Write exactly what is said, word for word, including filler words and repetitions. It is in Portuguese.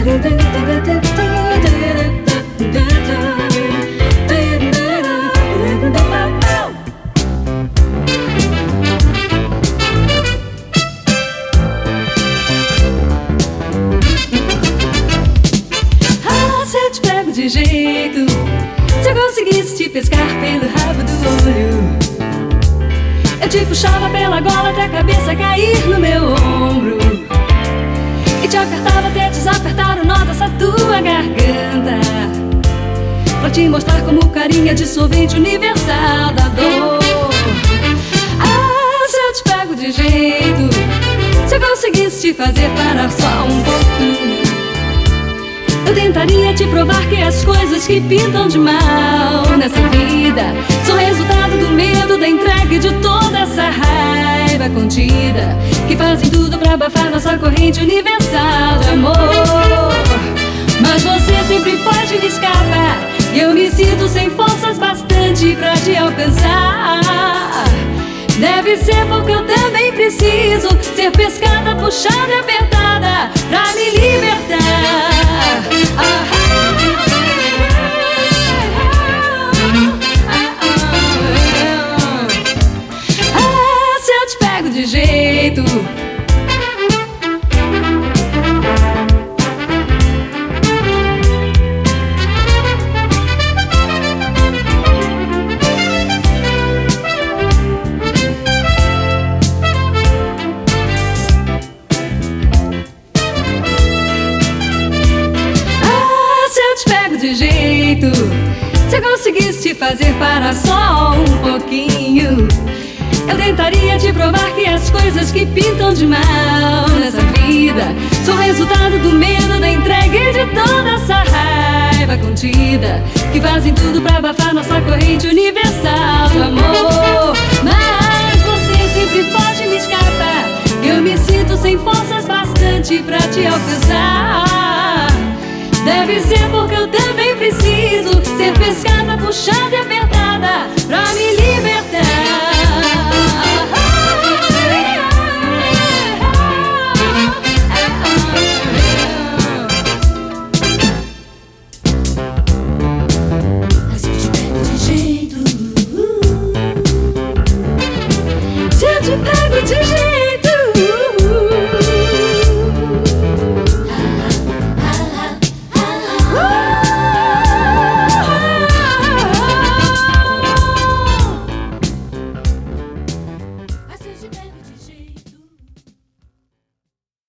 De jeito, se eu conseguisse te pescar pelo rabo do olho, eu te puxava pela gola até a cabeça cair no meu ombro e te apertava até desapertar o nó dessa tua garganta, pra te mostrar como o carinho é dissolvente universal da dor. Ah, se eu te pego de jeito, se eu conseguisse te fazer parar só um pouquinho, eu tentaria te provar que as coisas que pintam de mal nessa vida são resultado do medo, da entrega e de toda essa raiva contida, que fazem tudo pra abafar nossa corrente universal de amor. Mas você sempre foge e me escapa, e eu me sinto sem forças bastante pra te alcançar. Deve ser porque eu também preciso ser pescada, puxada e apertada pra me libertar. Ah, se eu te pego de jeito, de jeito, se eu conseguisse te fazer parar só um pouquinho, eu tentaria te provar que as coisas que pintam de mal nessa vida são resultado do medo, da entrega e de toda essa raiva contida, que fazem tudo pra abafar nossa corrente universal do amor. Mas você sempre foge e me escapa, eu me sinto sem forças bastante pra te alcançar. Deve ser porque eu também preciso ser pescada, puxada e apertada